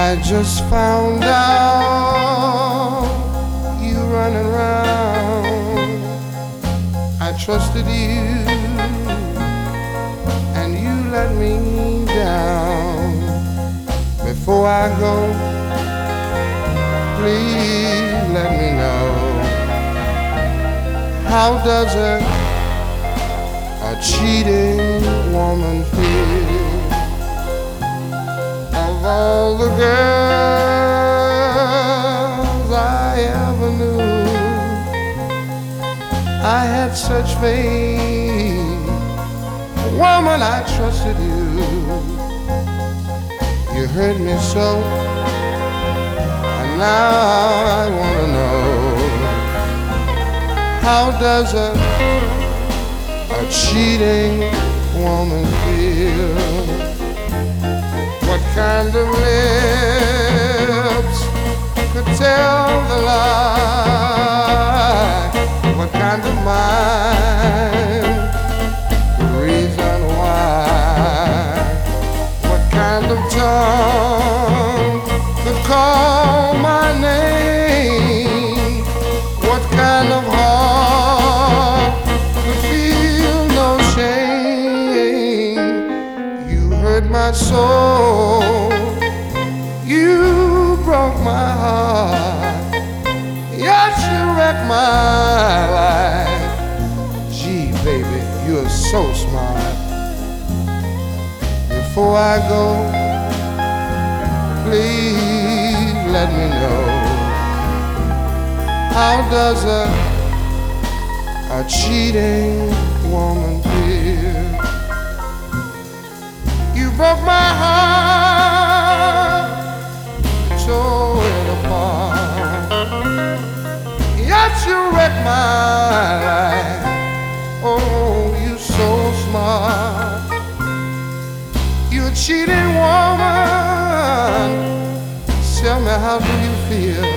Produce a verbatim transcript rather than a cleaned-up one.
I just found out you running around. I trusted you and you let me down. Before I go, please let me know, how does a, a cheating woman feel? Of all the girls I ever knew, I had such faith. Woman, I trusted you. You hurt me so, and now I wanna know, how does a, a cheating woman feel? What kind of lips could tell the lie? What kind of mind could reason why? What kind of tongue could call my name? What kind of heart could feel no shame? You hurt my soul, you broke my heart, yes, you wrecked my life. Gee, baby, you're so smart. Before I go, please let me know, how does a, a cheating woman feel? You broke my heart, tore it apart, yet you wrecked my life. Oh, you so smart. You a cheating woman. Tell me, how do you feel?